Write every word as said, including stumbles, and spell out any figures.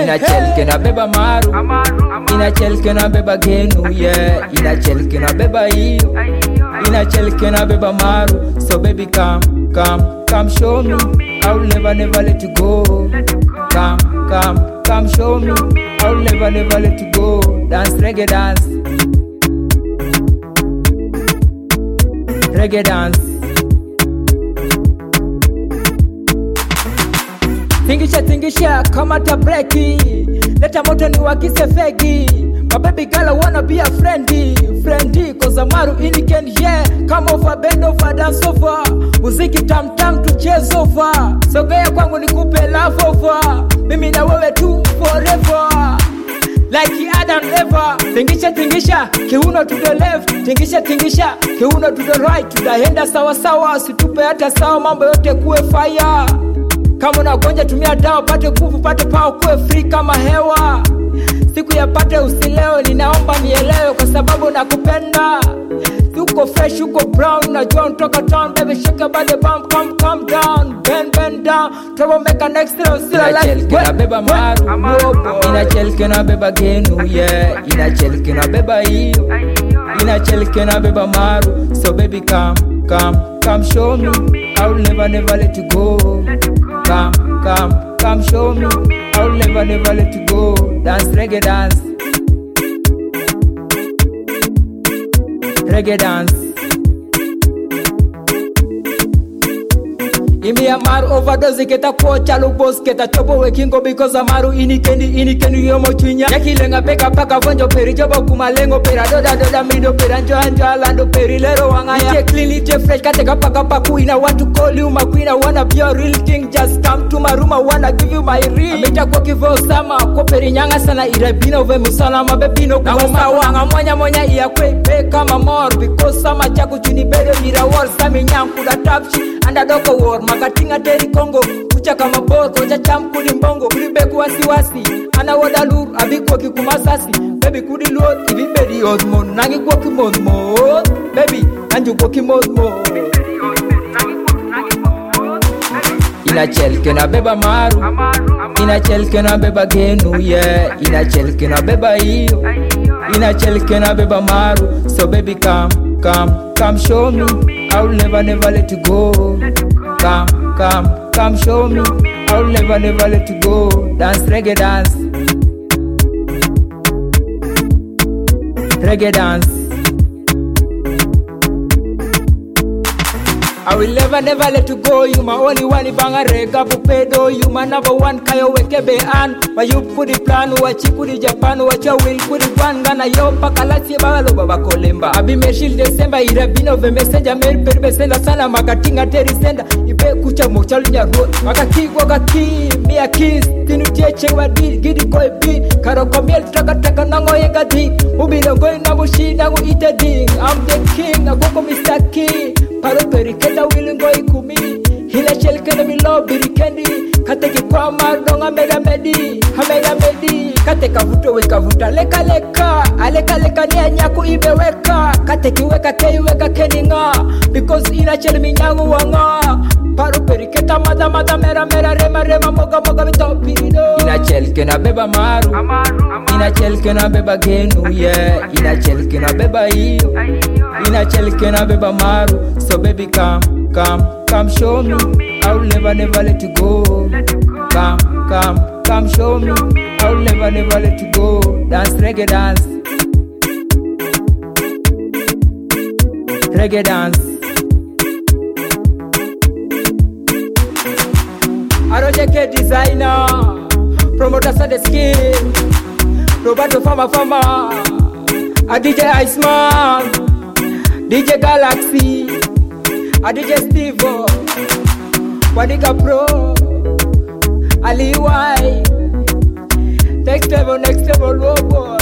Ina chelke na beba maru, ina chelke na beba genu, yeah. Ina chelke na beba iyo, ina chelke na beba maru. So baby come, come, come show me, I'll never, never let you go. Come, come, come show me, I'll never, never let you go. Dance, reggae dance, reggae dance. Tingisha, tingisha, kama ta breki, leta moto ni wakise fegi. My baby girl, I wanna be a friendy, friendy, cause I'm out in the can, yeah. Come over, bend over, dance over. Muziki tam tam to chase over. Sogea kwangu nikupe love over. Mimi na wewe tu forever, like Adam ever. Tingisha, tingisha, kiuno to the left. Tingisha, tingisha, kiuno to the right. Tunaenda sawa sawa, situpe hata sawa, mambo yote kuwe fire. Kama unagonja tumia dawa, pate kufu, pate pao, kuwe free kama hewa. Siku ya pate usileo, ninaomba nielewe kwa sababu nakupenda. Uko fresh, uko brown, najua unatoka town. Baby shake your body, bump, come, come down. Bend, bend down, trouble make a next level. Still alive, ina chelke na beba maru, ina chelke na beba genu, yeah. Ina chelke na beba iyo, ina chelke na beba maru. So baby come, come, come show me, I'll never, never let you go. Come, come, come show me, I'll never, never let you go. Dance, reggae dance, reggae dance. Imi amaru overdose keta kocha lubos keta chobo wekingo because amaru ini kendi ini kendi yomo chunya yakilenga peka paka vonjo peri jobo kumalengo pera doda doda mido pera njo anjo alando peri lero wangaya ite clean ite fresh kateka paka paku ina want to call you my queen. I wanna be your real king, just come to my room, I wanna give you my ring. Amita kwa kivo sama kwa peri nyanga sana irebino ve musala mabebino kwa uma wanga monya monya iya kwe pe kama more because sama chaku chuni bedo mira wall sami nyanku da tapchi anda doko war makatinga teri Kongo kucha kama bor koja chamkuli mbongo kuribe kuwasiwasi ana wadalur abiko kikumasasi baby kudi load ibi bedi osmon nangi kwa kimosmo baby anju kwa kimosmo. Ina chelke na beba maru, ina chelke na beba genu, yeah. Ina chelke na beba iyo, ina chelke na beba maru. So baby come, come, come show me, I'll never, never let you go. Come, come, come show me, I'll never, never let you go. Dance, reggae dance, reggae dance. I will never, never let you go. You my only one, ibanga rega pupedo. You my number one, kayo wekebe an. But you put the plan, wachi kudi Japan, wacha will kudi Gwangana yo pakalati babalo baba kolemba. Abi meshil December, irabino ve messenger mail perbe senda sana makatinga teri senda. Ibe kucha mochalunya road. Makaki wakaki, me a kiss. Tinu cheche wadi, gidi koi beat. Karo komiel taka taka nango yenga di. Ubilo goi nabu shi nangu ite ding. I'm the king, agoko Mister King. Paro periketa wilingo ikumi hila chelke na milo birikendi kateke kwa mardonga meda medi hameda medi kateka vuto weka vuta leka leka aleka leka ni anyaku ibeweka kateke weka kei weka keninga because ina chel minyangu wanga paro periketa mada mada mera mera rema rema moga moga bitopirido. Ina chelke na beba maru, ina chelke na beba genu, yeah. Ina chelke na beba iyo, ina chelke na beba maru. So baby come, come, come show me, I'll never, never let you go. Come, come, come show me, I'll never, never let you go. Dance, reggae dance, reggae dance. Arojeke designer, promoter sa the skill, Roberto Fama Fama, a D J Iceman, D J Galaxy, a D J Steve, Wadika Pro, Ali Y, next level, next level, logo.